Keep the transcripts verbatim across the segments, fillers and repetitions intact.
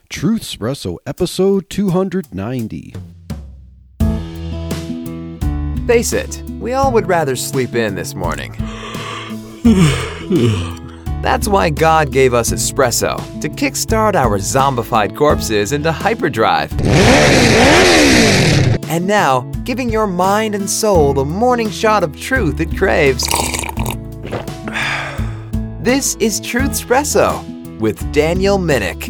Truth Espresso, episode two ninety. Face it, we all would rather sleep in this morning. That's why God gave us espresso, to kickstart our zombified corpses into hyperdrive. And now, giving your mind and soul the morning shot of truth it craves. This is Truth Espresso with Daniel Minnick.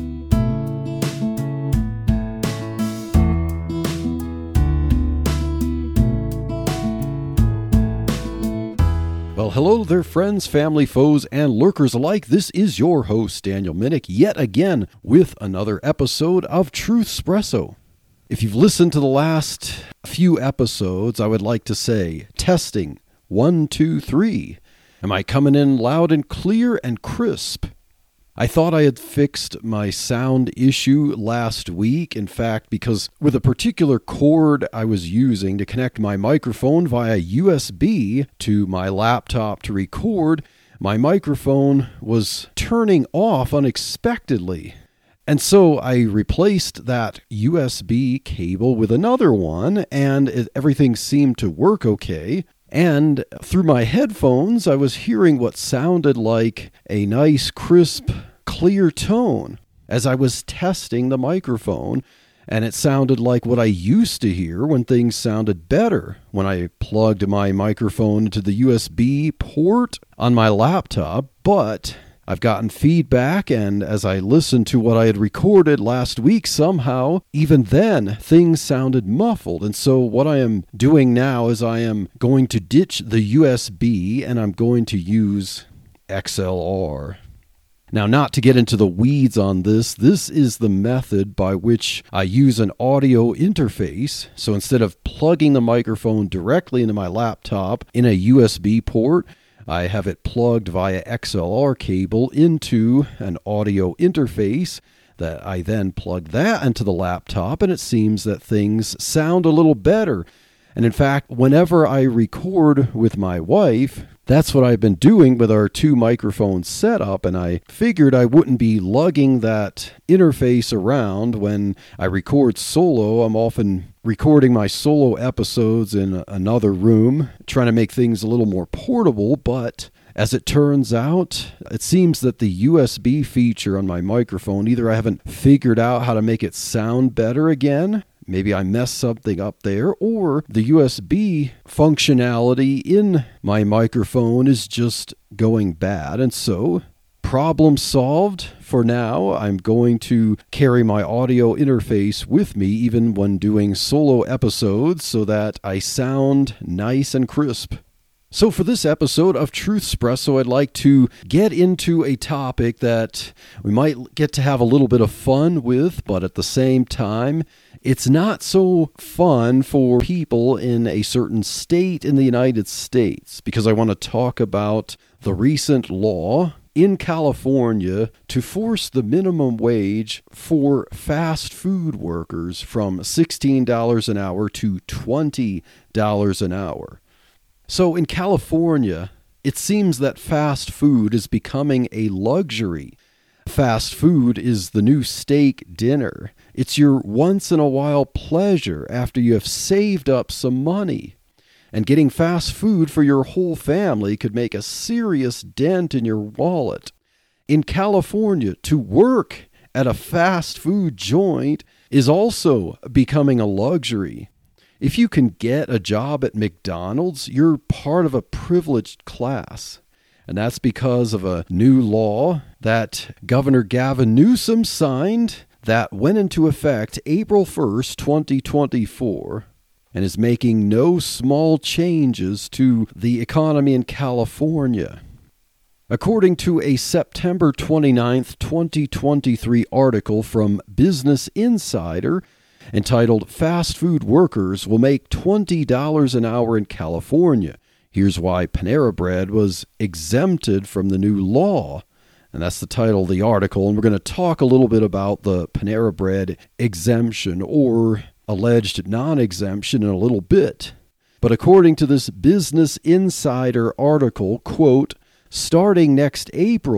Well, hello there, friends, family, foes, and lurkers alike. This is your host, Daniel Minnick, yet again with another episode of Truth Espresso. If you've listened to the last few episodes, I would like to say, testing, one, two, three. Am I coming in loud and clear and crisp? I thought I had fixed my sound issue last week, in fact, because with a particular cord I was using to connect my microphone via U S B to my laptop to record, my microphone was turning off unexpectedly. And so I replaced that U S B cable with another one, and it, everything seemed to work okay. And through my headphones, I was hearing what sounded like a nice, crisp, clear tone as I was testing the microphone, and it sounded like what I used to hear when things sounded better when I plugged my microphone into the U S B port on my laptop. But I've gotten feedback, and as I listened to what I had recorded last week, somehow, even then, things sounded muffled. And so what I am doing now is I am going to ditch the U S B, and I'm going to use X L R. Now, not to get into the weeds on this, this is the method by which I use an audio interface. So instead of plugging the microphone directly into my laptop in a U S B port, I have it plugged via X L R cable into an audio interface that I then plug that into the laptop, and it seems that things sound a little better. And in fact, whenever I record with my wife, that's what I've been doing with our two microphone setup, and I figured I wouldn't be lugging that interface around when I record solo. I'm often recording my solo episodes in another room, trying to make things a little more portable, but as it turns out, it seems that the U S B feature on my microphone, either I haven't figured out how to make it sound better again, maybe I messed something up there, or the U S B functionality in my microphone is just going bad. And so, problem solved for now. I'm going to carry my audio interface with me even when doing solo episodes so that I sound nice and crisp. So for this episode of Truth Espresso, I'd like to get into a topic that we might get to have a little bit of fun with, but at the same time, it's not so fun for people in a certain state in the United States, because I want to talk about the recent law in California to force the minimum wage for fast food workers from sixteen dollars an hour to twenty dollars an hour. So in California, it seems that fast food is becoming a luxury. Fast food is the new steak dinner. It's your once-in-a-while pleasure after you have saved up some money. And getting fast food for your whole family could make a serious dent in your wallet. In California, to work at a fast food joint is also becoming a luxury. If you can get a job at McDonald's, you're part of a privileged class. And that's because of a new law that Governor Gavin Newsom signed that went into effect April first, twenty twenty-four, and is making no small changes to the economy in California. According to a September twenty-ninth, twenty twenty-three article from Business Insider entitled "Fast Food Workers Will Make twenty dollars an Hour in California. Here's Why Panera Bread Was Exempted from the New Law." And that's the title of the article, and we're going to talk a little bit about the Panera Bread exemption or alleged non-exemption in a little bit. But according to this Business Insider article, quote, starting next April,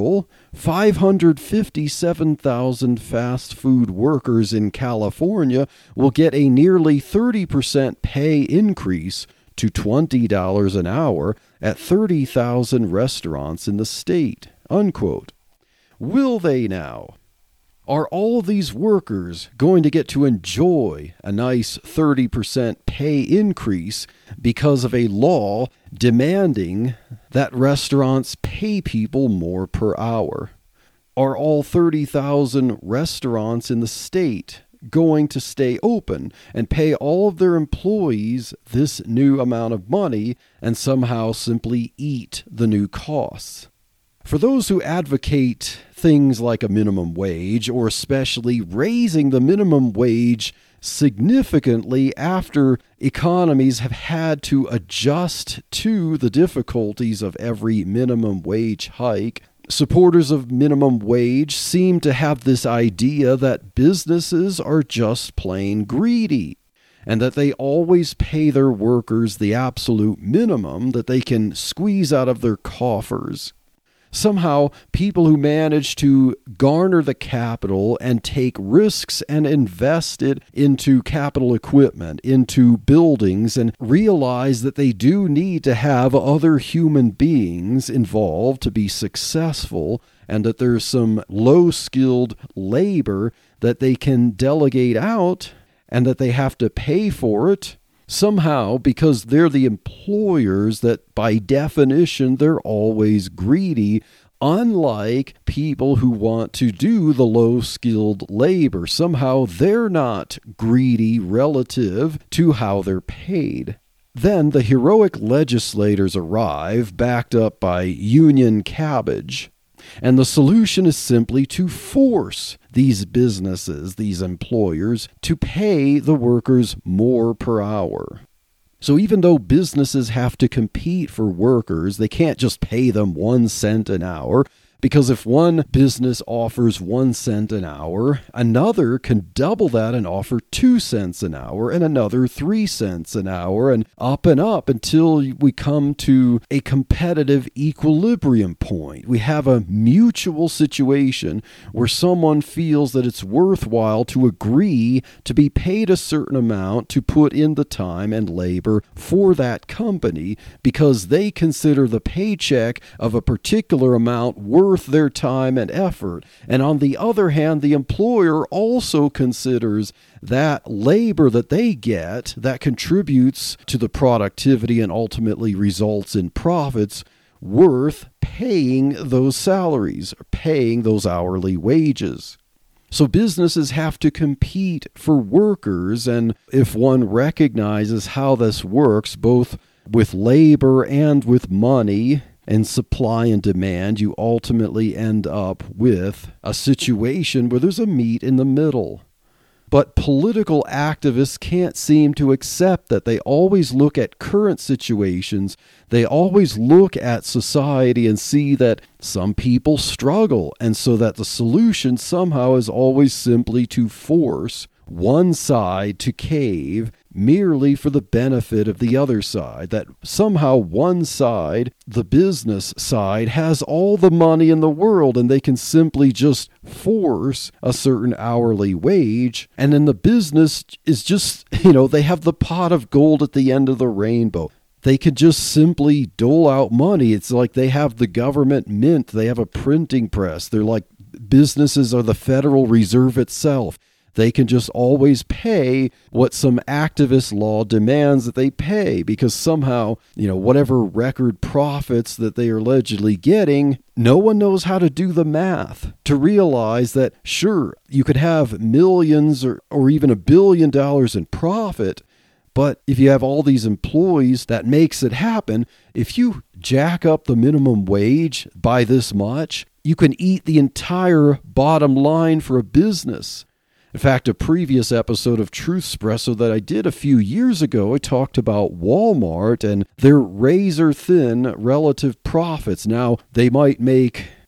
five hundred fifty-seven thousand fast food workers in California will get a nearly thirty percent pay increase to twenty dollars an hour at thirty thousand restaurants in the state, unquote. Will they now? Are all these workers going to get to enjoy a nice thirty percent pay increase because of a law demanding that restaurants pay people more per hour? Are all thirty thousand restaurants in the state going to stay open and pay all of their employees this new amount of money and somehow simply eat the new costs? For those who advocate things like a minimum wage, or especially raising the minimum wage significantly after economies have had to adjust to the difficulties of every minimum wage hike, supporters of minimum wage seem to have this idea that businesses are just plain greedy, and that they always pay their workers the absolute minimum that they can squeeze out of their coffers. Somehow, people who manage to garner the capital and take risks and invest it into capital equipment, into buildings, and realize that they do need to have other human beings involved to be successful, and that there's some low-skilled labor that they can delegate out, and that they have to pay for it. Somehow, because they're the employers, that by definition they're always greedy, unlike people who want to do the low-skilled labor. Somehow they're not greedy relative to how they're paid. Then the heroic legislators arrive, backed up by Union Cabbage. And the solution is simply to force these businesses, these employers, to pay the workers more per hour. So even though businesses have to compete for workers, they can't just pay them one cent an hour, because if one business offers one cent an hour, another can double that and offer two cents an hour, and another three cents an hour, and up and up until we come to a competitive equilibrium point. We have a mutual situation where someone feels that it's worthwhile to agree to be paid a certain amount to put in the time and labor for that company, because they consider the paycheck of a particular amount worth their time and effort. And on the other hand, the employer also considers that labor that they get that contributes to the productivity and ultimately results in profits worth paying those salaries, or paying those hourly wages. So businesses have to compete for workers, and if one recognizes how this works, both with labor and with money, and supply and demand, you ultimately end up with a situation where there's a meet in the middle. But political activists can't seem to accept that. They always look at current situations. They always look at society and see that some people struggle, and so that the solution somehow is always simply to force one side to cave merely for the benefit of the other side, that somehow one side, the business side, has all the money in the world and they can simply just force a certain hourly wage, and then the business is just, you know, they have the pot of gold at the end of the rainbow. They could just simply dole out money. It's like they have the government mint. They have a printing press. They're like, businesses are the Federal Reserve itself. They can just always pay what some activist law demands that they pay, because somehow, you know, whatever record profits that they are allegedly getting, no one knows how to do the math to realize that, sure, you could have millions or, or even a billion dollars in profit, but if you have all these employees, that makes it happen. If you jack up the minimum wage by this much, you can eat the entire bottom line for a business. In fact, a previous episode of Truthspresso that I did a few years ago, I talked about Walmart and their razor-thin relative profits. Now, they might make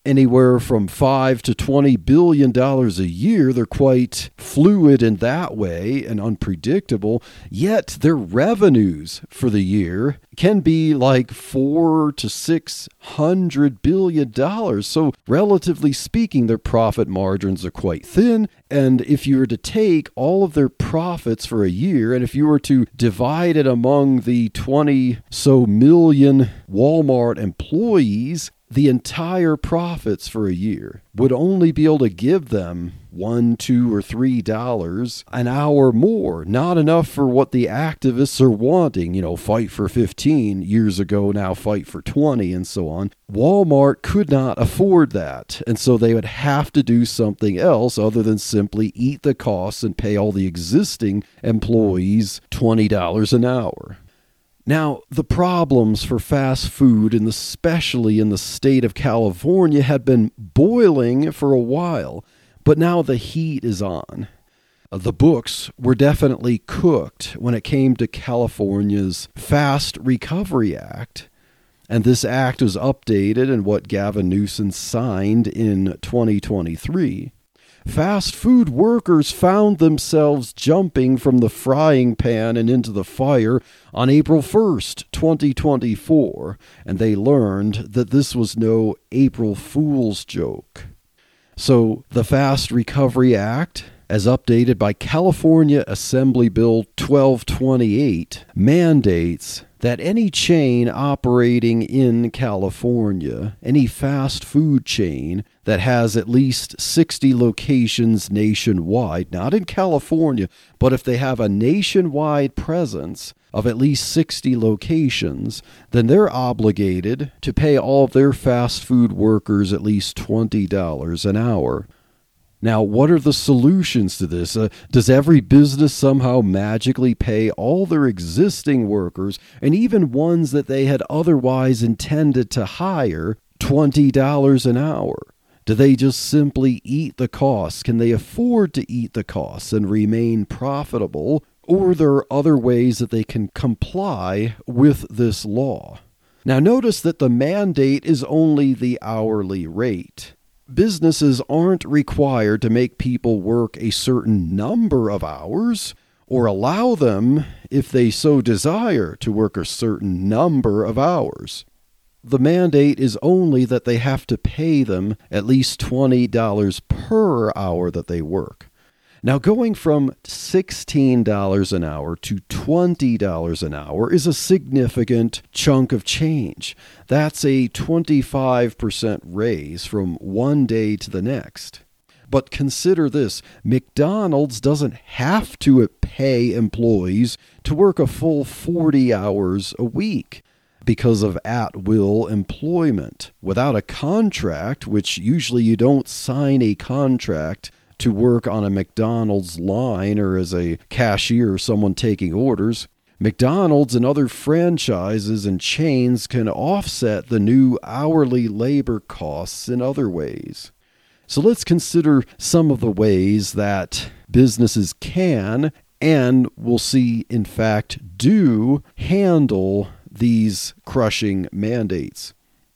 anywhere from five to twenty billion dollars a year. They're quite fluid in that way and unpredictable, yet their revenues for the year can be like four to six hundred billion dollars. So relatively speaking, their profit margins are quite thin. And if you were to take all of their profits for a year, and if you were to divide it among the twenty so million Walmart employees, the entire profits for a year would only be able to give them one, two, or three dollars an hour more. Not enough for what the activists are wanting, you know, fight for fifteen years ago, now fight for twenty, and so on. Walmart could not afford that, and so they would have to do something else other than simply eat the costs and pay all the existing employees twenty dollars an hour. Now, the problems for fast food, and especially in the state of California, had been boiling for a while, but now the heat is on. The books were definitely cooked when it came to California's Fast Recovery Act, and this act was updated in what Gavin Newsom signed in twenty twenty-three. Fast food workers found themselves jumping from the frying pan and into the fire on April first, twenty twenty-four, and they learned that this was no April Fool's joke. So the Fast Recovery Act, as updated by California Assembly Bill twelve twenty-eight, mandates that any chain operating in California, any fast food chain that has at least sixty locations nationwide, not in California, but if they have a nationwide presence of at least sixty locations, then they're obligated to pay all of their fast food workers at least twenty dollars an hour. Now, what are the solutions to this? Uh, does every business somehow magically pay all their existing workers, and even ones that they had otherwise intended to hire, twenty dollars an hour? Do they just simply eat the costs? Can they afford to eat the costs and remain profitable? Or there are other ways that they can comply with this law. Now, notice that the mandate is only the hourly rate. Businesses aren't required to make people work a certain number of hours or allow them, if they so desire, to work a certain number of hours. The mandate is only that they have to pay them at least twenty dollars per hour that they work. Now, going from sixteen dollars an hour to twenty dollars an hour is a significant chunk of change. That's a twenty-five percent raise from one day to the next. But consider this, McDonald's doesn't have to pay employees to work a full forty hours a week because of at-will employment. Without a contract, which usually you don't sign a contract to work on a McDonald's line or as a cashier or someone taking orders, McDonald's and other franchises and chains can offset the new hourly labor costs in other ways. So let's consider some of the ways that businesses can, and we'll see, in fact, do handle these crushing mandates.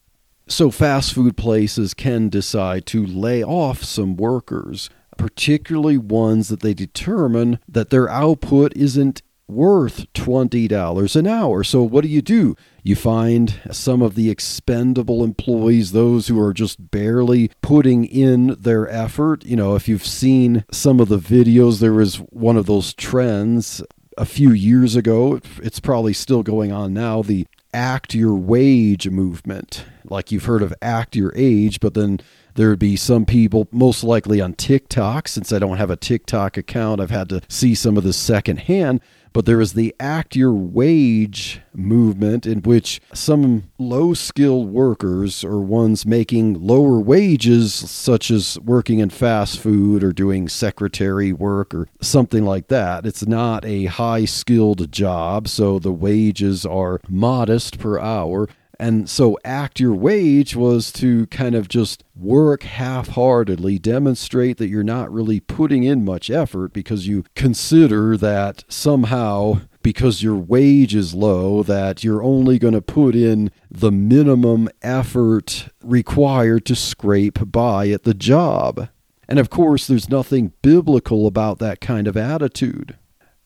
So fast food places can decide to lay off some workers, particularly ones that they determine that their output isn't worth twenty dollars an hour. So what do you do? You find some of the expendable employees, those who are just barely putting in their effort. You know, if you've seen some of the videos, there was one of those trends a few years ago. It's probably still going on now, the Act Your Wage movement. Like you've heard of Act Your Age, but then there would be some people, most likely on TikTok. Since I don't have a TikTok account, I've had to see some of this secondhand. But there was the Act Your Wage movement, in which some low-skilled workers or ones making lower wages, such as working in fast food or doing secretary work or something like that. It's not a high-skilled job, so the wages are modest per hour. And so Act Your Wage was to kind of just work half-heartedly, demonstrate that you're not really putting in much effort because you consider that somehow because your wage is low, that you're only going to put in the minimum effort required to scrape by at the job. And of course, there's nothing biblical about that kind of attitude.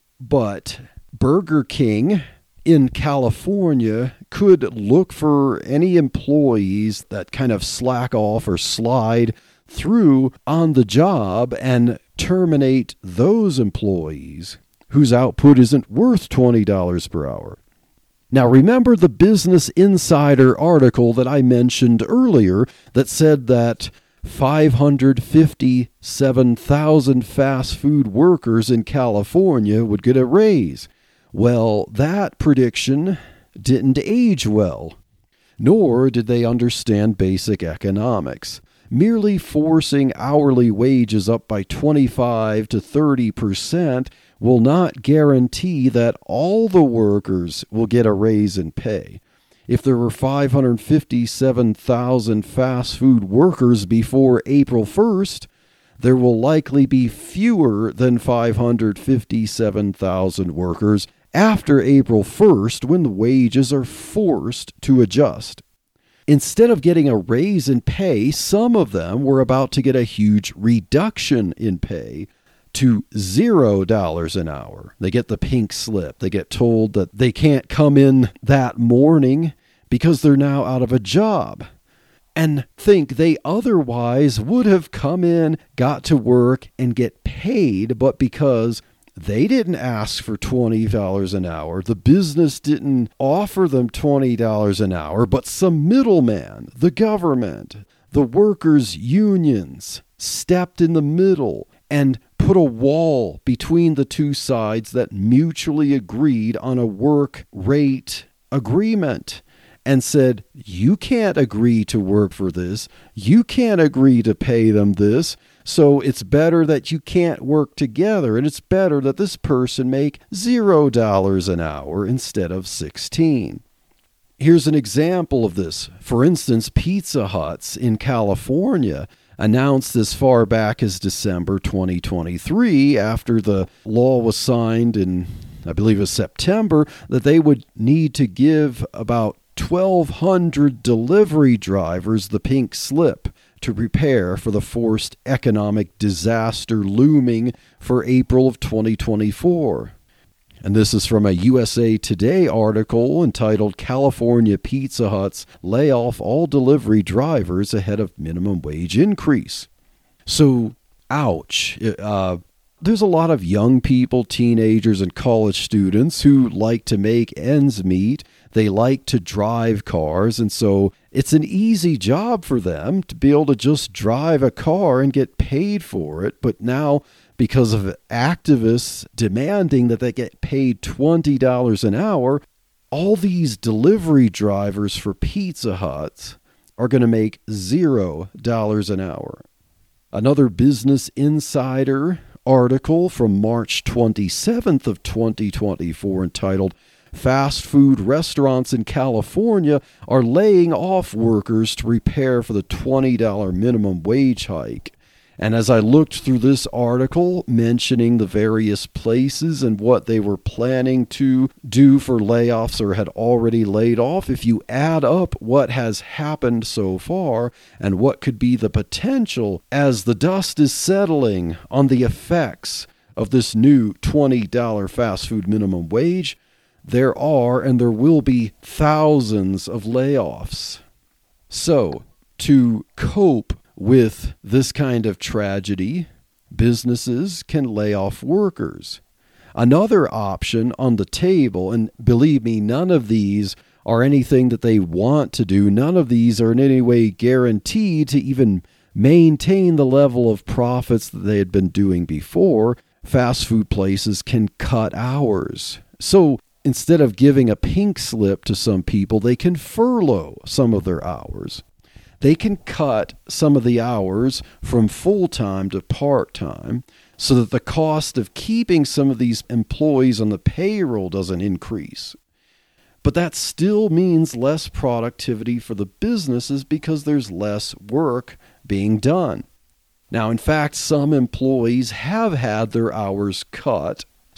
But Burger King in California could look for any employees that kind of slack off or slide through on the job and terminate those employees whose output isn't worth twenty dollars per hour. Now remember the Business Insider article that I mentioned earlier that said that five hundred fifty-seven thousand fast food workers in California would get a raise. Well, that prediction didn't age well, nor did they understand basic economics. Merely forcing hourly wages up by twenty-five to thirty percent will not guarantee that all the workers will get a raise in pay. If there were five hundred fifty-seven thousand fast food workers before April first, there will likely be fewer than five hundred fifty-seven thousand workers after April first when the wages are forced to adjust. Instead of getting a raise in pay, some of them were about to get a huge reduction in pay to zero dollars an hour. They get the pink slip. They get told that they can't come in that morning because they're now out of a job, and think they otherwise would have come in, got to work, and get paid, but because they didn't ask for twenty dollars an hour, the business didn't offer them twenty dollars an hour, but some middleman, the government, the workers' unions, stepped in the middle and put a wall between the two sides that mutually agreed on a work rate agreement and said, you can't agree to work for this, you can't agree to pay them this, so it's better that you can't work together, and it's better that this person make zero dollars an hour instead of sixteen. Here's an example of this. For instance, Pizza Huts in California announced as far back as December twenty twenty-three, after the law was signed in, I believe it was September, that they would need to give about twelve hundred delivery drivers the pink slip to prepare for the forced economic disaster looming for April of twenty twenty-four. And this is from a U S A Today article entitled California Pizza Huts Lay Off All Delivery Drivers Ahead of Minimum Wage Increase. So, ouch. Uh, there's a lot of young people, teenagers, and college students who like to make ends meet. They like to drive cars, and so it's an easy job for them to be able to just drive a car and get paid for it. But now, because of activists demanding that they get paid twenty dollars an hour, all these delivery drivers for Pizza Huts are going to make zero dollars an hour. Another Business Insider article from March twenty-seventh of twenty twenty-four entitled Fast food restaurants in California are laying off workers to prepare for the twenty dollars minimum wage hike. And as I looked through this article mentioning the various places and what they were planning to do for layoffs or had already laid off, if you add up what has happened so far and what could be the potential as the dust is settling on the effects of this new twenty dollars fast food minimum wage, there are and there will be thousands of layoffs. So, to cope with this kind of tragedy, businesses can lay off workers. Another option on the table, and believe me, none of these are anything that they want to do. None of these are in any way guaranteed to even maintain the level of profits that they had been doing before. Fast food places can cut hours. So, instead of giving a pink slip to some people, they can furlough some of their hours. They can cut some of the hours from full-time to part-time so that the cost of keeping some of these employees on the payroll doesn't increase. But that still means less productivity for the businesses because there's less work being done. Now, in fact, some employees have had their hours cut.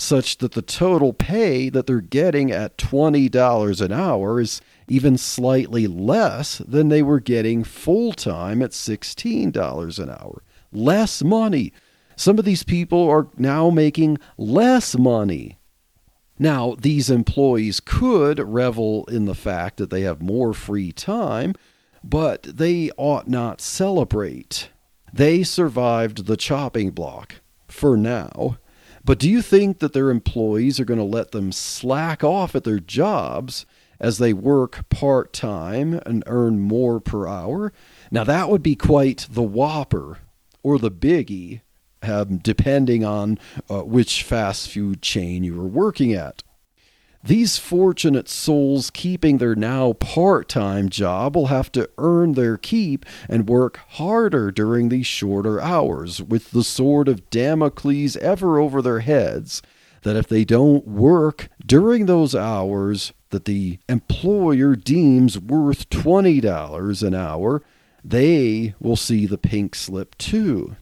such that the total pay that they're getting at twenty dollars an hour is even slightly less than they were getting full-time at sixteen dollars an hour. Less money. Some of these people are now making less money. Now, these employees could revel in the fact that they have more free time, but they ought not celebrate. They survived the chopping block, for now. But do you think that their employees are going to let them slack off at their jobs as they work part-time and earn more per hour? Now, that would be quite the whopper, or the biggie, um, depending on uh, which fast food chain you were working at. These fortunate souls keeping their now part-time job will have to earn their keep and work harder during these shorter hours, with the sword of Damocles ever over their heads, that if they don't work during those hours that the employer deems worth twenty dollars an hour, they will see the pink slip too.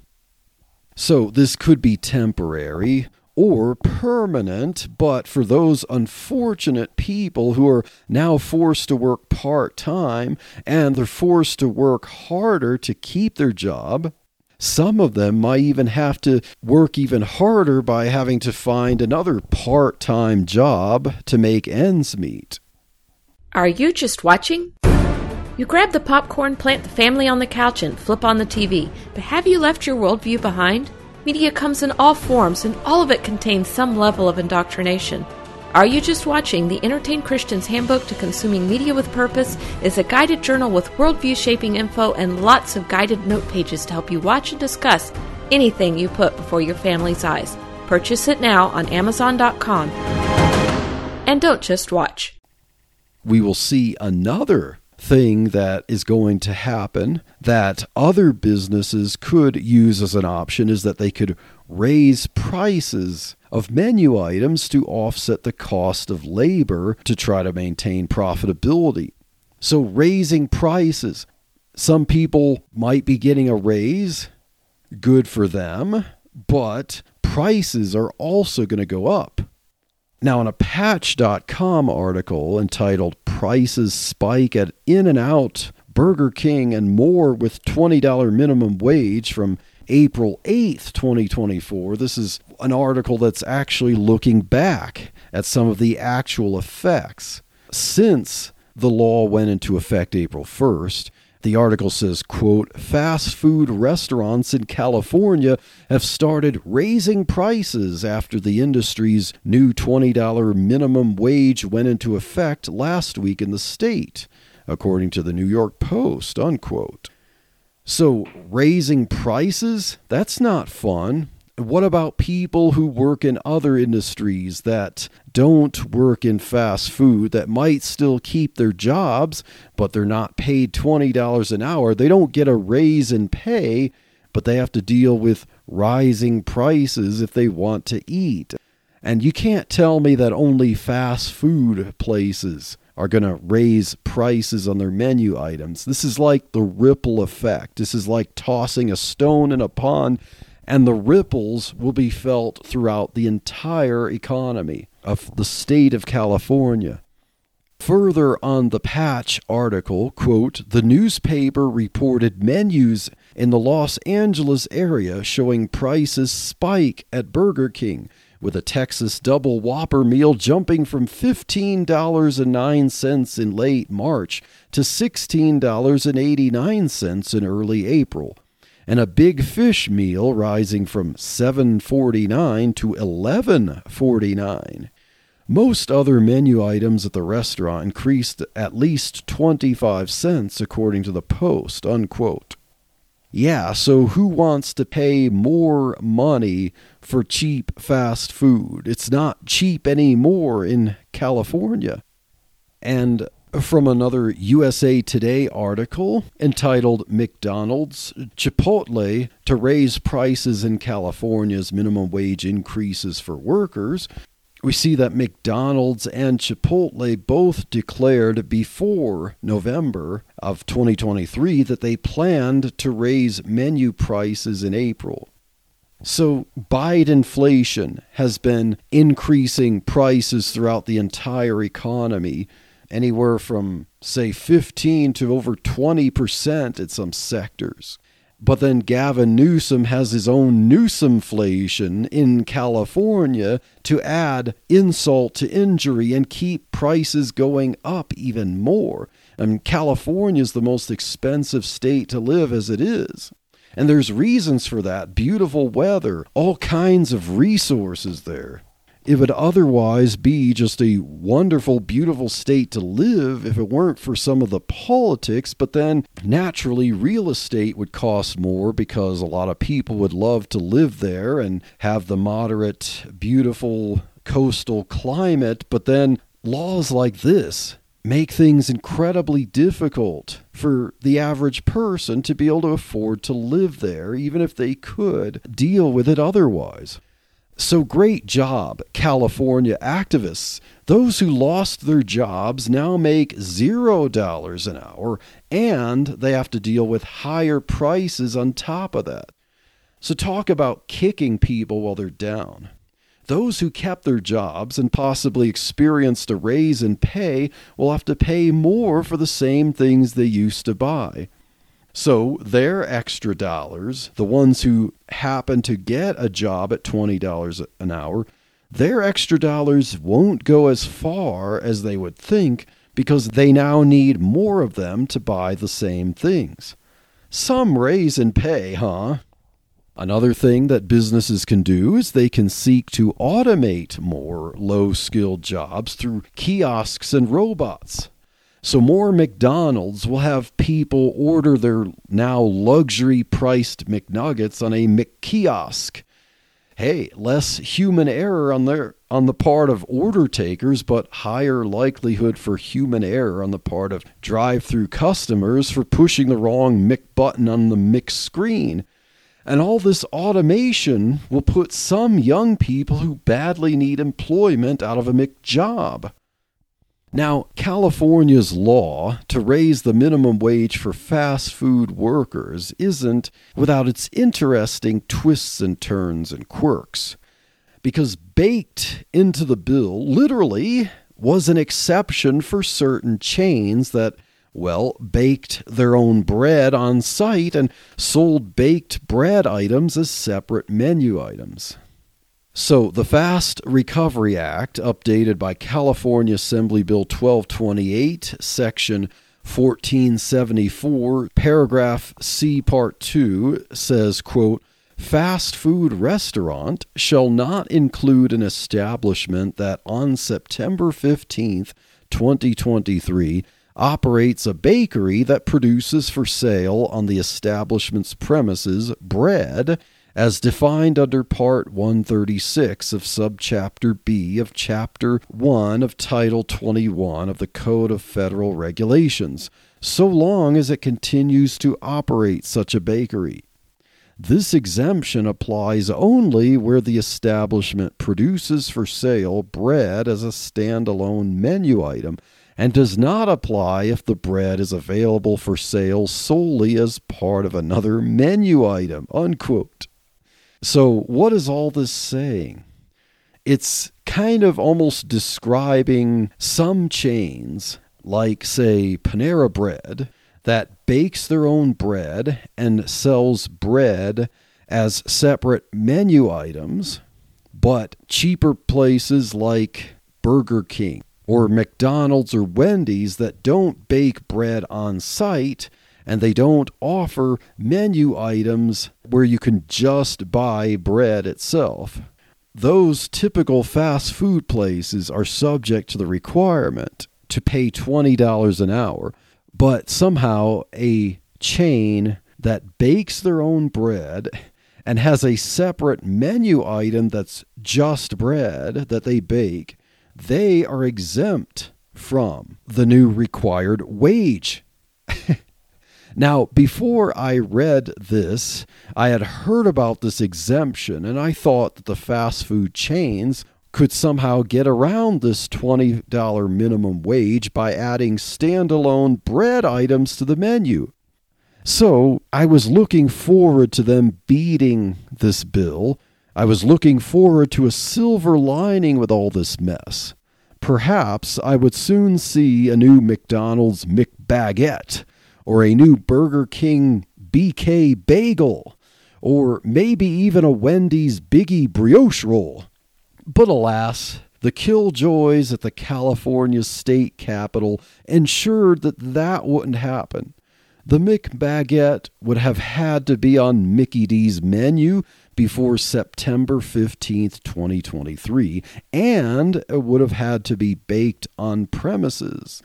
So this could be temporary or permanent, but for those unfortunate people who are now forced to work part-time and they're forced to work harder to keep their job, some of them might even have to work even harder by having to find another part-time job to make ends meet. Are you just watching? You grab the popcorn, plant the family on the couch, and flip on the T V. But have you left your worldview behind? Media comes in all forms, and all of it contains some level of indoctrination. Are You Just Watching? The Entertained Christian's Handbook to Consuming Media with Purpose is a guided journal with worldview-shaping info and lots of guided note pages to help you watch and discuss anything you put before your family's eyes. Purchase it now on Amazon dot com. And don't just watch. We will see another thing that is going to happen that other businesses could use as an option is that they could raise prices of menu items to offset the cost of labor to try to maintain profitability. So raising prices. Some people might be getting a raise, good for them, but prices are also going to go up. Now, in a Patch dot com article entitled Prices Spike at In-N-Out, Burger King, and More with twenty dollars Minimum Wage from April eighth, twenty twenty-four, this is an article that's actually looking back at some of the actual effects since the law went into effect April first. The article says, quote, fast food restaurants in California have started raising prices after the industry's new twenty dollars minimum wage went into effect last week in the state, according to the New York Post, unquote. So raising prices, that's not fun. What about people who work in other industries that don't work in fast food, that might still keep their jobs, but they're not paid twenty dollars an hour? They don't get a raise in pay, but they have to deal with rising prices if they want to eat. And you can't tell me that only fast food places are going to raise prices on their menu items. This is like the ripple effect. This is like tossing a stone in a pond, and the ripples will be felt throughout the entire economy of the state of California. Further on the Patch article, quote, the newspaper reported menus in the Los Angeles area showing prices spike at Burger King, with a Texas Double Whopper meal jumping from fifteen dollars and nine cents in late March to sixteen dollars and eighty-nine cents in early April, and a Big Fish meal rising from seven dollars and forty-nine cents to eleven dollars and forty-nine cents. Most other menu items at the restaurant increased at least twenty-five cents, according to the Post, unquote. Yeah, so who wants to pay more money for cheap fast food? It's not cheap anymore in California. And from another U S A Today article entitled McDonald's, Chipotle to raise prices in California's minimum wage increases for workers, we see that McDonald's and Chipotle both declared before November of twenty twenty-three that they planned to raise menu prices in April. So Biden-flation has been increasing prices throughout the entire economy, anywhere from, say, fifteen to over twenty percent at some sectors. But then Gavin Newsom has his own Newsomflation in California to add insult to injury and keep prices going up even more. I mean, California is the most expensive state to live as it is. And there's reasons for that. Beautiful weather, all kinds of resources there. It would otherwise be just a wonderful, beautiful state to live if it weren't for some of the politics, but then naturally real estate would cost more because a lot of people would love to live there and have the moderate, beautiful coastal climate, but then laws like this make things incredibly difficult for the average person to be able to afford to live there, even if they could deal with it otherwise. So great job, California activists. Those who lost their jobs now make zero dollars an hour, and they have to deal with higher prices on top of that. So talk about kicking people while they're down. Those who kept their jobs and possibly experienced a raise in pay will have to pay more for the same things they used to buy. So their extra dollars, the ones who happen to get a job at twenty dollars an hour, their extra dollars won't go as far as they would think because they now need more of them to buy the same things. Some raise in pay, huh? Another thing that businesses can do is they can seek to automate more low-skilled jobs through kiosks and robots. So more McDonald's will have people order their now luxury-priced McNuggets on a McKiosk. Hey, less human error on their on the part of order takers, but higher likelihood for human error on the part of drive-through customers for pushing the wrong Mc button on the Mc screen. And all this automation will put some young people who badly need employment out of a McJob. Now, California's law to raise the minimum wage for fast food workers isn't without its interesting twists and turns and quirks, because baked into the bill literally was an exception for certain chains that, well, baked their own bread on site and sold baked bread items as separate menu items. So the Fast Recovery Act, updated by California Assembly Bill twelve twenty-eight, Section fourteen seventy-four, Paragraph C, Part two, says, quote, "Fast food restaurant shall not include an establishment that on September fifteenth, twenty twenty-three, operates a bakery that produces for sale on the establishment's premises bread as defined under Part one thirty-six of Subchapter B of Chapter one of Title twenty-one of the Code of Federal Regulations, so long as it continues to operate such a bakery. This exemption applies only where the establishment produces for sale bread as a standalone menu item, and does not apply if the bread is available for sale solely as part of another menu item," unquote. So what is all this saying? It's kind of almost describing some chains, like, say, Panera Bread, that bakes their own bread and sells bread as separate menu items, but cheaper places like Burger King or McDonald's or Wendy's that don't bake bread on site, and they don't offer menu items where you can just buy bread itself. Those typical fast food places are subject to the requirement to pay twenty dollars an hour, but somehow a chain that bakes their own bread and has a separate menu item that's just bread that they bake, they are exempt from the new required wage. Now, before I read this, I had heard about this exemption, and I thought that the fast food chains could somehow get around this twenty dollars minimum wage by adding standalone bread items to the menu. So I was looking forward to them beating this bill. I was looking forward to a silver lining with all this mess. Perhaps I would soon see a new McDonald's McBaguette, or a new Burger King B K Bagel, or maybe even a Wendy's Biggie Brioche Roll. But alas, the killjoys at the California State Capitol ensured that that wouldn't happen. The McBaguette would have had to be on Mickey D's menu before September fifteenth, twenty twenty-three, and it would have had to be baked on premises.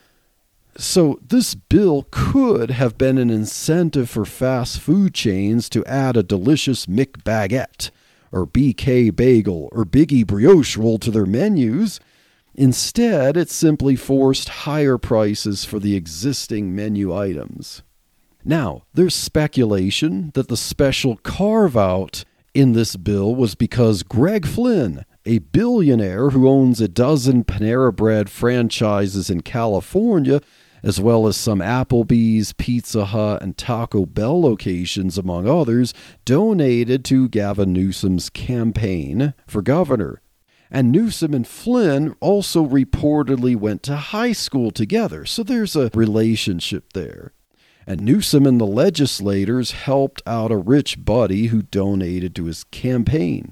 So this bill could have been an incentive for fast food chains to add a delicious McBaguette, or B K Bagel, or Biggie Brioche Roll to their menus. Instead, it simply forced higher prices for the existing menu items. Now, there's speculation that the special carve-out in this bill was because Greg Flynn, a billionaire who owns a dozen Panera Bread franchises in California, as well as some Applebee's, Pizza Hut, and Taco Bell locations, among others, donated to Gavin Newsom's campaign for governor. And Newsom and Flynn also reportedly went to high school together, so there's a relationship there. And Newsom and the legislators helped out a rich buddy who donated to his campaign.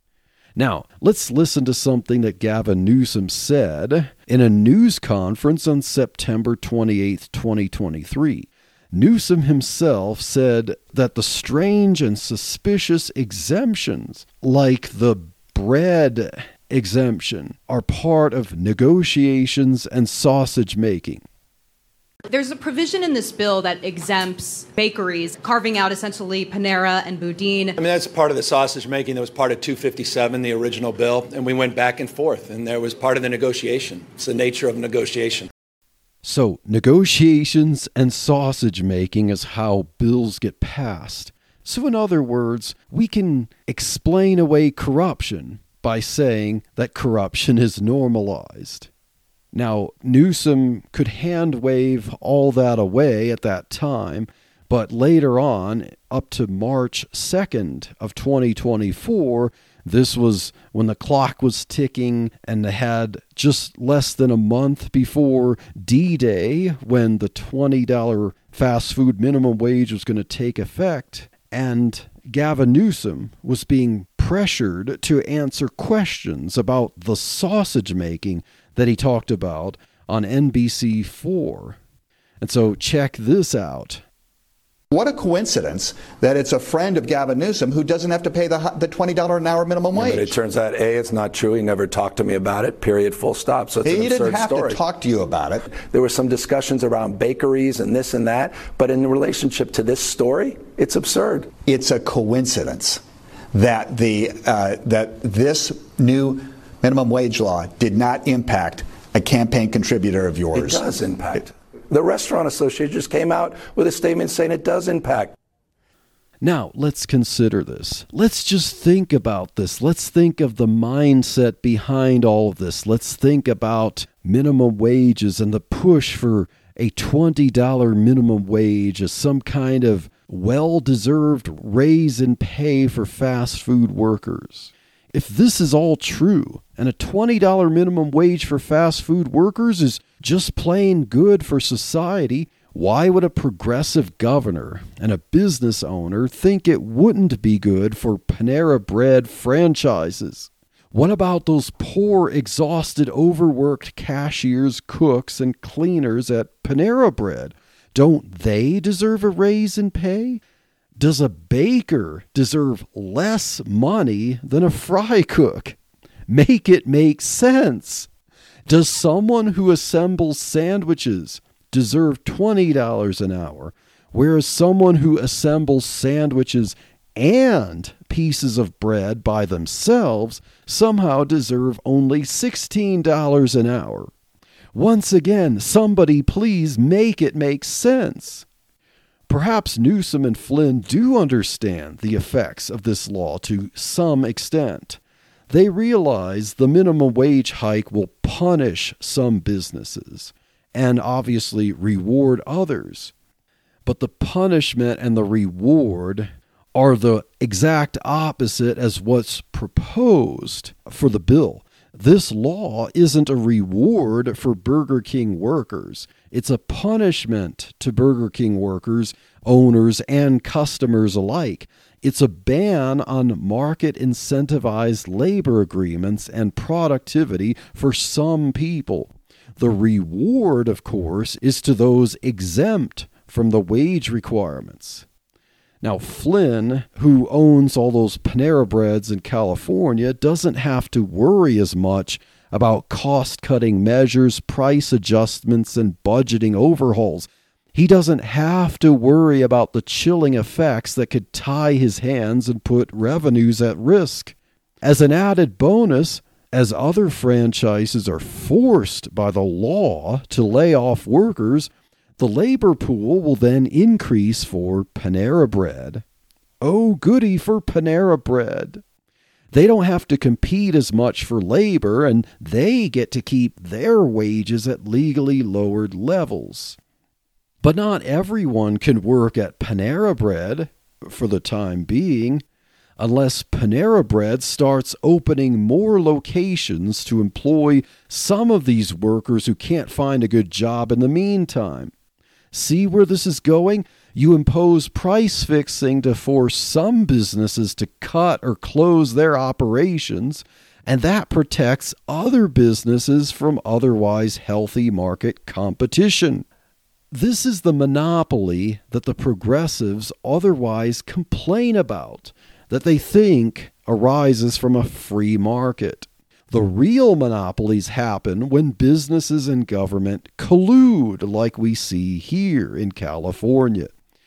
Now, let's listen to something that Gavin Newsom said in a news conference on September twenty-eighth, twenty twenty-three. Newsom himself said that the strange and suspicious exemptions, like the bread exemption, are part of negotiations and sausage making. There's a provision in this bill that exempts bakeries, carving out essentially Panera and Boudin. I mean, that's part of the sausage making. That was part of two fifty-seven, the original bill, and we went back and forth, and there was part of the negotiation. It's the nature of negotiation. So, negotiations and sausage making is how bills get passed. So, in other words, we can explain away corruption by saying that corruption is normalized. Now, Newsom could hand-wave all that away at that time, but later on, up to March second of twenty twenty-four, this was when the clock was ticking and they had just less than a month before D-Day, when the twenty dollars fast food minimum wage was going to take effect, and Gavin Newsom was being pressured to answer questions about the sausage making that he talked about on N B C four. And so check this out. What a coincidence that it's a friend of Gavin Newsom who doesn't have to pay the the twenty dollars an hour minimum wage. Yeah, but it turns out, A, it's not true. He never talked to me about it, period, full stop. So it's he an absurd didn't have story. to talk to you about it. There were some discussions around bakeries and this and that, but in relationship to this story, it's absurd. It's a coincidence that the uh, that this new minimum wage law did not impact a campaign contributor of yours. It does impact. The Restaurant Association just came out with a statement saying it does impact. Now, let's consider this. Let's just think about this. Let's think of the mindset behind all of this. Let's think about minimum wages and the push for a twenty dollars minimum wage as some kind of well-deserved raise in pay for fast food workers. If this is all true, and a twenty dollars minimum wage for fast food workers is just plain good for society, why would a progressive governor and a business owner think it wouldn't be good for Panera Bread franchises? What about those poor, exhausted, overworked cashiers, cooks, and cleaners at Panera Bread? Don't they deserve a raise in pay? Does a baker deserve less money than a fry cook? Make it make sense. Does someone who assembles sandwiches deserve twenty dollars an hour, whereas someone who assembles sandwiches and pieces of bread by themselves somehow deserve only sixteen dollars an hour? Once again, somebody please make it make sense. Perhaps Newsom and Flynn do understand the effects of this law to some extent. They realize the minimum wage hike will punish some businesses and obviously reward others. but the punishment and the reward are the exact opposite as what's proposed for the bill. This law isn't a reward for Burger King workers. It's a punishment to Burger King workers, owners, and customers alike. It's a ban on market incentivized labor agreements and productivity for some people. The reward, of course, is to those exempt from the wage requirements. Now, Flynn, who owns all those Panera Breads in California, doesn't have to worry as much about cost-cutting measures, price adjustments, and budgeting overhauls. He doesn't have to worry about the chilling effects that could tie his hands and put revenues at risk. As an added bonus, as other franchises are forced by the law to lay off workers, the labor pool will then increase for Panera Bread. Oh, goody for Panera Bread. They don't have to compete as much for labor, and they get to keep their wages at legally lowered levels. But not everyone can work at Panera Bread for the time being, unless Panera Bread starts opening more locations to employ some of these workers who can't find a good job in the meantime. See where this is going? You impose price fixing to force some businesses to cut or close their operations, and that protects other businesses from otherwise healthy market competition. This is the monopoly that the progressives otherwise complain about, that they think arises from a free market. The real monopolies happen when businesses and government collude, like we see here in California.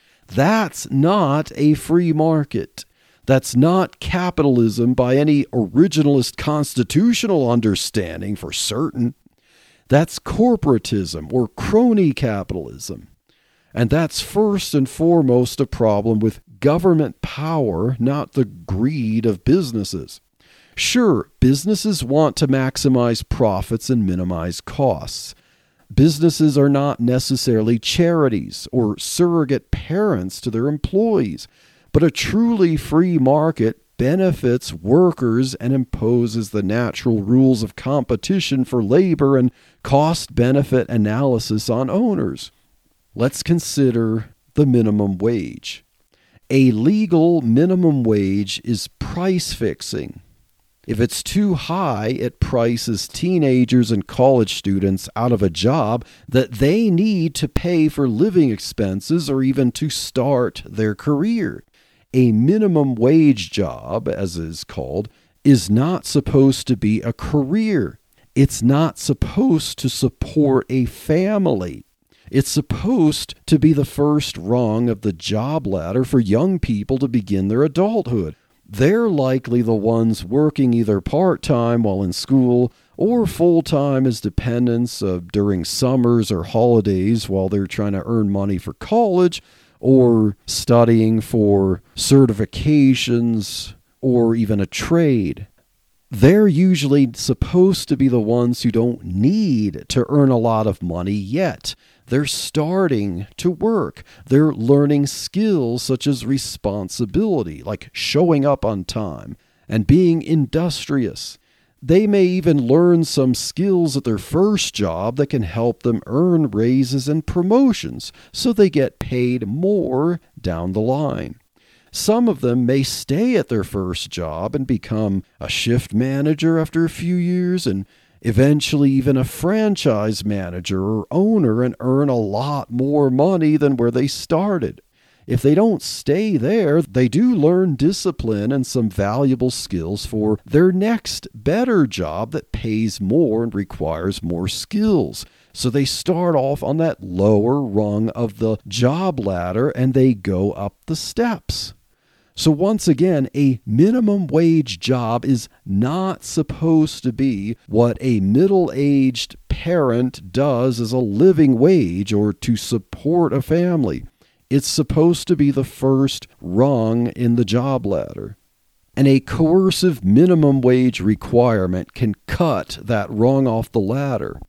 That's not a free market. That's not capitalism by any originalist constitutional understanding for certain. That's corporatism or crony capitalism. And that's first and foremost a problem with government power, not the greed of businesses. Sure, businesses want to maximize profits and minimize costs. Businesses are not necessarily charities or surrogate parents to their employees, but a truly free market benefits workers and imposes the natural rules of competition for labor and cost-benefit analysis on owners. Let's consider the minimum wage. A legal minimum wage is price fixing. If it's too high, it prices teenagers and college students out of a job that they need to pay for living expenses or even to start their career. A minimum wage job, as it is called, is not supposed to be a career. It's not supposed to support a family. It's supposed to be the first rung of the job ladder for young people to begin their adulthood. They're likely the ones working either part-time while in school or full-time as dependents uh, during summers or holidays while they're trying to earn money for college or studying for certifications or even a trade. They're usually supposed to be the ones who don't need to earn a lot of money yet. They're starting to work. They're learning skills such as responsibility, like showing up on time and being industrious. They may even learn some skills at their first job that can help them earn raises and promotions so they get paid more down the line. Some of them may stay at their first job and become a shift manager after a few years and eventually even a franchise manager or owner and earn a lot more money than where they started. If they don't stay there, they do learn discipline and some valuable skills for their next better job that pays more and requires more skills. So they start off on that lower rung of the job ladder and they go up the steps. So once again, a minimum wage job is not supposed to be what a middle-aged parent does as a living wage or to support a family. It's supposed to be the first rung in the job ladder. And a coercive minimum wage requirement can cut that rung off the ladder.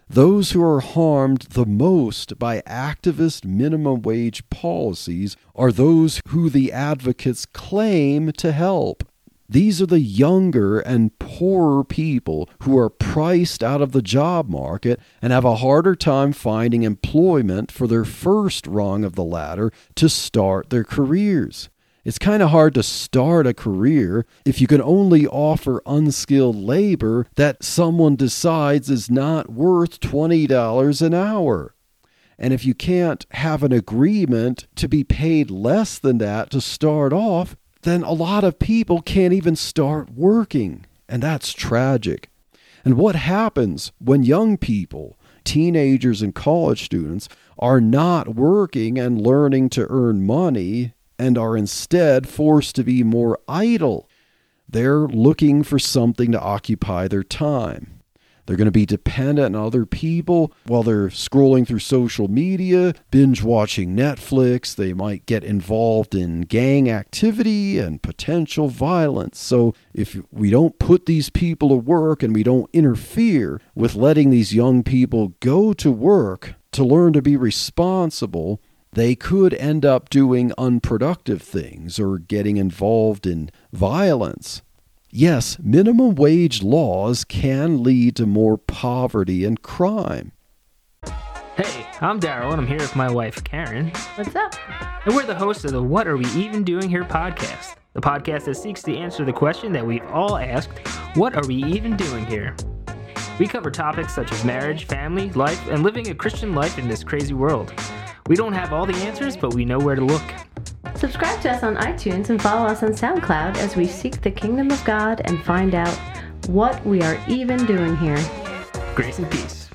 those who are harmed the most by activist minimum wage policies are those who the advocates claim to help. These are the younger and poorer people who are priced out of the job market and have a harder time finding employment for their first rung of the ladder to start their careers. It's kind of hard to start a career if you can only offer unskilled labor that someone decides is not worth twenty dollars an hour. And if you can't have an agreement to be paid less than that to start off, then a lot of people can't even start working. And that's tragic. And what happens when young people, teenagers and college students, are not working and learning to earn money and are instead forced to be more idle? They're looking for something to occupy their time. They're going to be dependent on other people while they're scrolling through social media, binge watching Netflix. They might get involved in gang activity and potential violence. So if we don't put these people to work and we don't interfere with letting these young people go to work to learn to be responsible, they could end up doing unproductive things or getting involved in violence. Yes, minimum wage laws can lead to more poverty and crime. Hey, I'm Daryl, and I'm here with my wife, Karen. What's up? And we're the hosts of the What Are We Even Doing Here podcast, the podcast that seeks to answer the question that we've all asked, what are we even doing here? We cover topics such as marriage, family, life, and living a Christian life in this crazy world. We don't have all the answers, but we know where to look. Subscribe to us on iTunes and follow us on SoundCloud as we seek the kingdom of God and find out what we are even doing here. Grace and peace.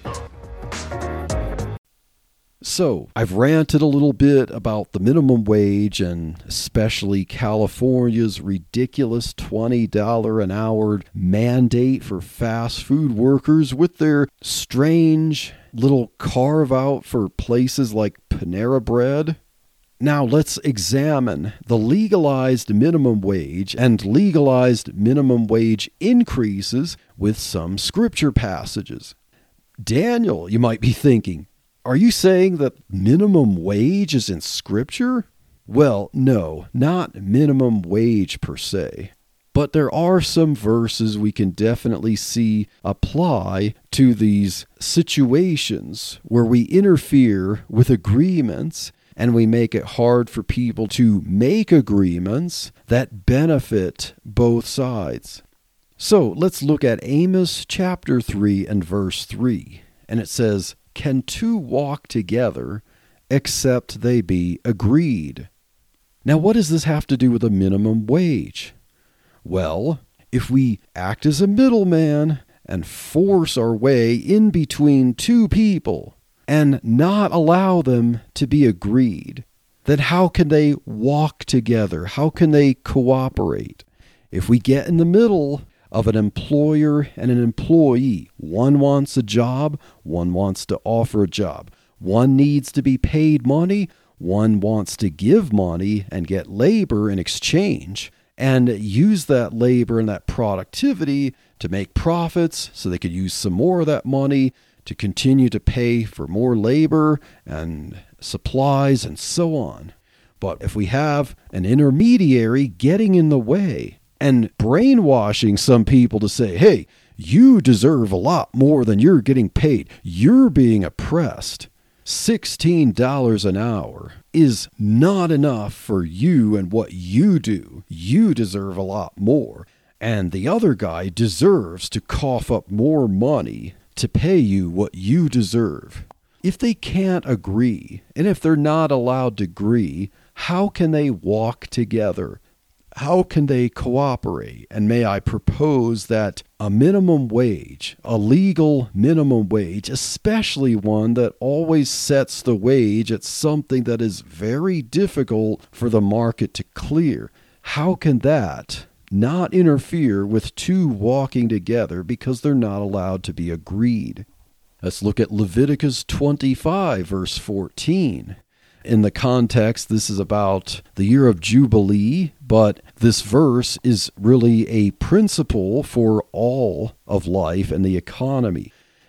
So, I've ranted a little bit about the minimum wage and especially California's ridiculous twenty dollars an hour mandate for fast food workers with their strange little carve out for places like Panera Bread. Now let's examine the legalized minimum wage and legalized minimum wage increases with some scripture passages. Daniel, you might be thinking, are you saying that minimum wage is in scripture? Well, no, not minimum wage per se. But there are some verses we can definitely see apply to these situations where we interfere with agreements and we make it hard for people to make agreements that benefit both sides. So let's look at Amos chapter three and verse three. And it says, "Can two walk together except they be agreed?" Now what does this have to do with a minimum wage? Well, if we act as a middleman and force our way in between two people and not allow them to be agreed, then how can they walk together? How can they cooperate? If we get in the middle of an employer and an employee, one wants a job, one wants to offer a job, one needs to be paid money, one wants to give money and get labor in exchange, and use that labor and that productivity to make profits so they could use some more of that money to continue to pay for more labor and supplies and so on. But if we have an intermediary getting in the way and brainwashing some people to say, hey, you deserve a lot more than you're getting paid, you're being oppressed, sixteen dollars an hour is not enough for you and what you do. You deserve a lot more. And the other guy deserves to cough up more money to pay you what you deserve. If they can't agree, and if they're not allowed to agree, how can they walk together? How can they cooperate? And may I propose that a minimum wage, a legal minimum wage, especially one that always sets the wage at something that is very difficult for the market to clear, how can that not interfere with two walking together because they're not allowed to be agreed? Let's look at Leviticus twenty-five, verse fourteen. In the context, this is about the year of Jubilee, but this verse is really a principle for all of life and the economy.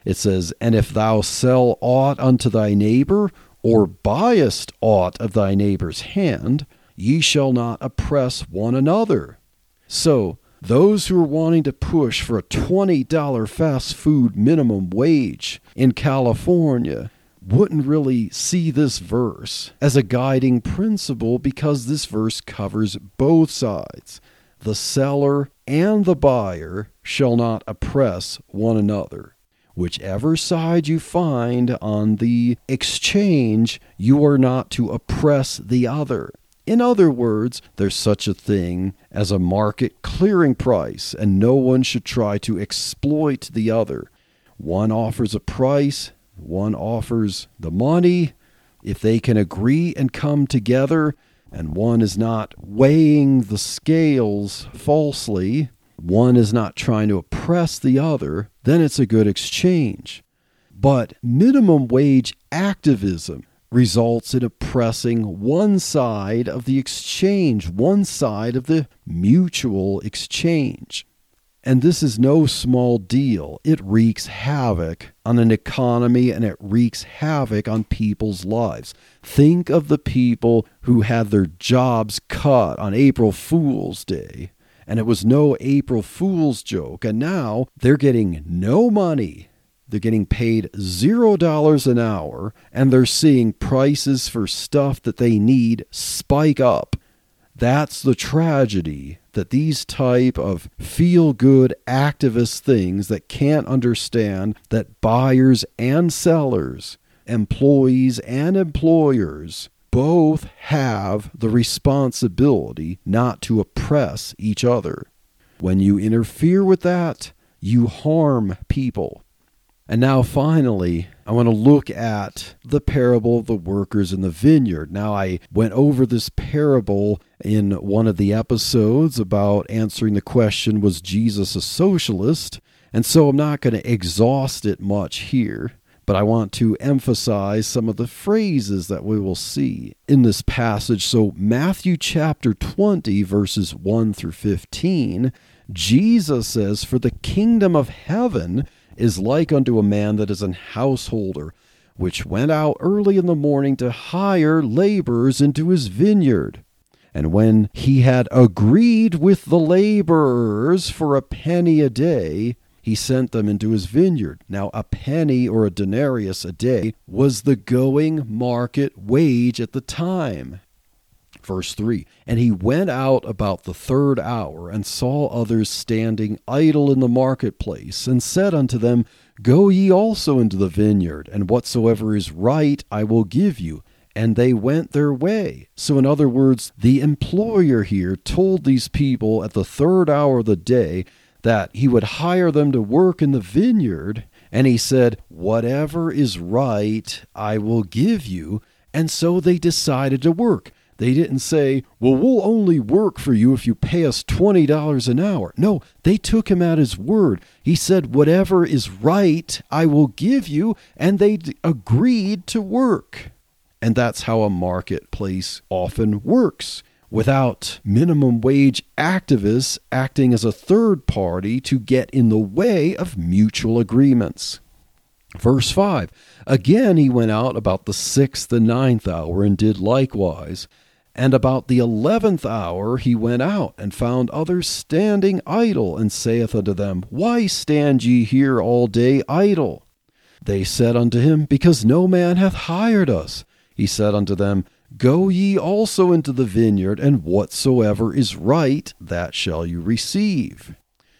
It says, "And if thou sell aught unto thy neighbor, or buyest aught of thy neighbor's hand, ye shall not oppress one another." So, those who are wanting to push for a twenty dollars fast food minimum wage in California wouldn't really see this verse as a guiding principle, because this verse covers both sides. The seller and the buyer shall not oppress one another. Whichever side you find on the exchange, you are not to oppress the other. In other words, there's such a thing as a market clearing price, and no one should try to exploit the other. One offers a price, one offers the money. If they can agree and come together, and one is not weighing the scales falsely, one is not trying to oppress the other, then it's a good exchange. But minimum wage activism results in oppressing one side of the exchange, one side of the mutual exchange. And this is no small deal. It wreaks havoc on an economy, and it wreaks havoc on people's lives. Think of the people who had their jobs cut on April Fool's Day, and it was no April Fool's joke, and now they're getting no money. They're getting paid zero dollars an hour, and they're seeing prices for stuff that they need spike up. That's the tragedy, that these type of feel-good activist things that can't understand that buyers and sellers, employees and employers, both have the responsibility not to oppress each other. When you interfere with that, you harm people. And now finally, I want to look at the parable of the workers in the vineyard. Now, I went over this parable in one of the episodes about answering the question, was Jesus a socialist? And so I'm not going to exhaust it much here, but I want to emphasize some of the phrases that we will see in this passage. So Matthew chapter twenty, verses one through fifteen, Jesus says, "For the kingdom of heaven is like unto a man that is an householder, which went out early in the morning to hire laborers into his vineyard. And when he had agreed with the laborers for a penny a day, he sent them into his vineyard." Now, a penny or a denarius a day was the going market wage at the time. Verse three, "And he went out about the third hour, and saw others standing idle in the marketplace, and said unto them, Go ye also into the vineyard, and whatsoever is right I will give you. And they went their way." So in other words, the employer here told these people at the third hour of the day that he would hire them to work in the vineyard, and he said, "Whatever is right I will give you." And so they decided to work. They didn't say, "Well, we'll only work for you if you pay us twenty dollars an hour." No, they took him at his word. He said, "Whatever is right, I will give you," and they d- agreed to work. And that's how a marketplace often works, without minimum wage activists acting as a third party to get in the way of mutual agreements. Verse five, "Again he went out about the sixth and ninth hour, and did likewise. And about the eleventh hour he went out, and found others standing idle, and saith unto them, Why stand ye here all day idle? They said unto him, Because no man hath hired us. He said unto them, Go ye also into the vineyard, and whatsoever is right, that shall you receive."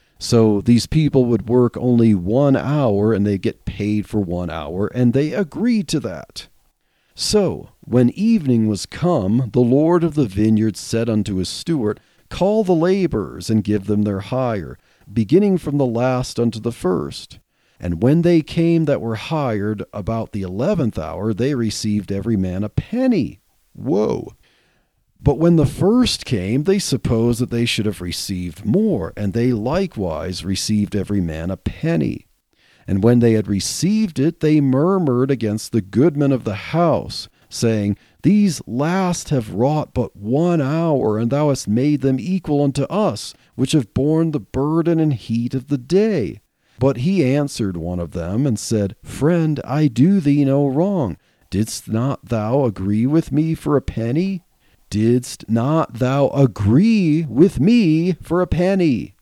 So these people would work only one hour, and they get paid for one hour, and they agreed to that. So when evening was come, the Lord of the vineyard said unto his steward, Call the laborers, and give them their hire, beginning from the last unto the first. And when they came that were hired about the eleventh hour, they received every man a penny. Whoa! But when the first came, they supposed that they should have received more, and they likewise received every man a penny. And when they had received it, they murmured against the goodman of the house, saying, These last have wrought but one hour, and thou hast made them equal unto us, which have borne the burden and heat of the day. But he answered one of them and said, Friend, I do thee no wrong. Didst not thou agree with me for a penny? Didst not thou agree with me for a penny?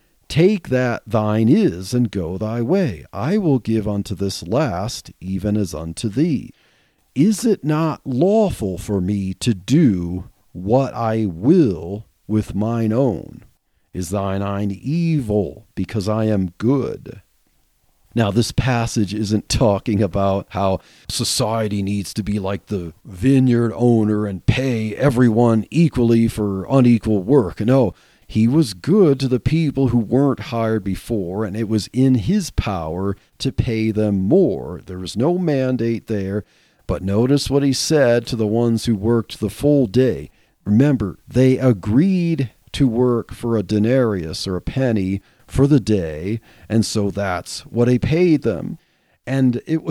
Take that thine is, and go thy way. I will give unto this last, even as unto thee. Is it not lawful for me to do what I will with mine own? Is thine eye evil, because I am good? Now, this passage isn't talking about how society needs to be like the vineyard owner and pay everyone equally for unequal work. No, he was good to the people who weren't hired before, and it was in his power to pay them more. There was no mandate there, but notice what he said to the ones who worked the full day. Remember, they agreed to work for a denarius or a penny for the day, and so that's what he paid them. And it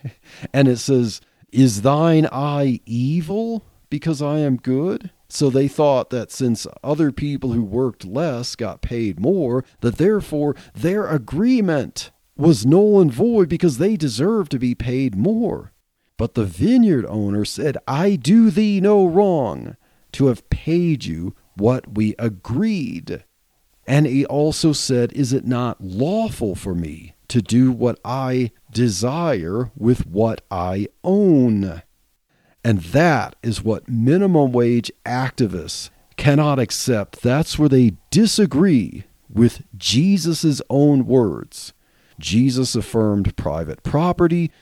and it says, is thine eye evil because I am good? So they thought that since other people who worked less got paid more, that therefore their agreement was null and void because they deserved to be paid more. But the vineyard owner said, I do thee no wrong to have paid you what we agreed. And he also said, is it not lawful for me to do what I desire with what I own? And that is what minimum wage activists cannot accept. That's where they disagree with Jesus' own words. Jesus affirmed private property.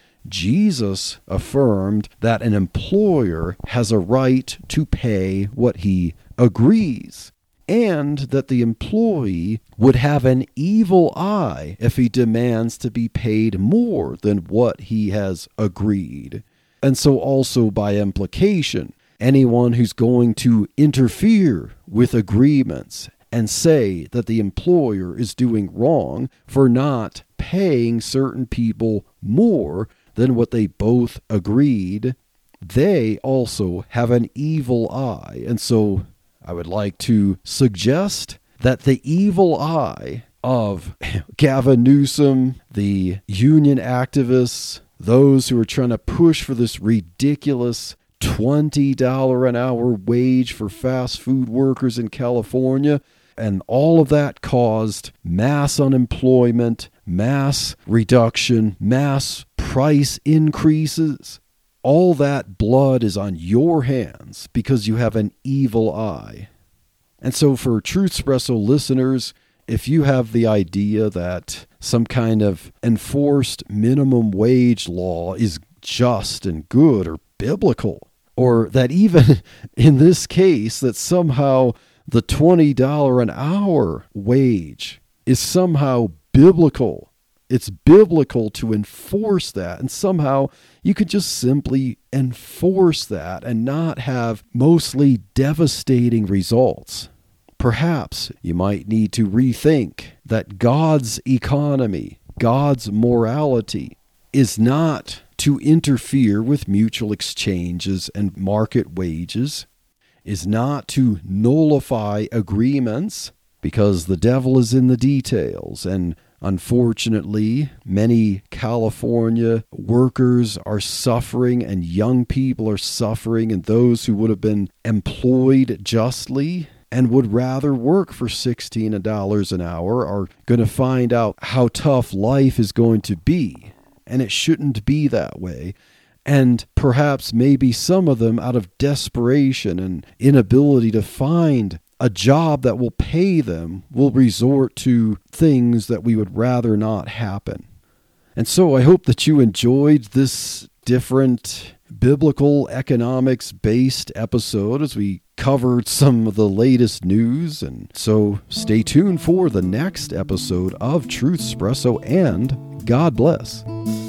Jesus affirmed that an employer has a right to pay what he agrees, and that the employee would have an evil eye if he demands to be paid more than what he has agreed. And so also by implication, anyone who's going to interfere with agreements and say that the employer is doing wrong for not paying certain people more than what they both agreed, they also have an evil eye. And so I would like to suggest that the evil eye of Gavin Newsom, the union activists, those who are trying to push for this ridiculous twenty dollars an hour wage for fast food workers in California, and all of that caused mass unemployment, mass reduction, mass price increases. All that blood is on your hands because you have an evil eye. And so for Truthspresso listeners, if you have the idea that some kind of enforced minimum wage law is just and good or biblical, or that even in this case that somehow the twenty dollars an hour wage is somehow biblical, it's biblical to enforce that, and somehow you could just simply enforce that and not have mostly devastating results. Perhaps you might need to rethink that God's economy, God's morality, is not to interfere with mutual exchanges and market wages, is not to nullify agreements, because the devil is in the details. And unfortunately, many California workers are suffering, and young people are suffering, and those who would have been employed justly and would rather work for sixteen dollars an hour are going to find out how tough life is going to be. And it shouldn't be that way. And perhaps maybe some of them, out of desperation and inability to find a job that will pay them, will resort to things that we would rather not happen. And so I hope that you enjoyed this different biblical economics-based episode as we covered some of the latest news. And so stay tuned for the next episode of Truthspresso, and God bless.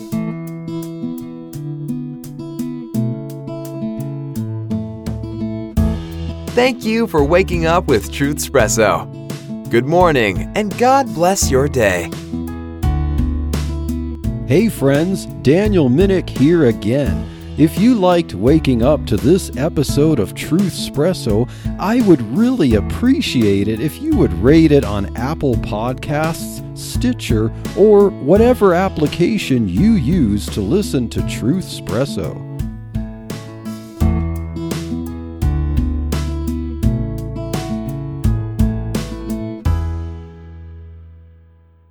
Thank you for waking up with Truthspresso. Good morning, and God bless your day. Hey friends, Daniel Minnick here again. If you liked waking up to this episode of Truthspresso, I would really appreciate it if you would rate it on Apple Podcasts, Stitcher, or whatever application you use to listen to Truthspresso.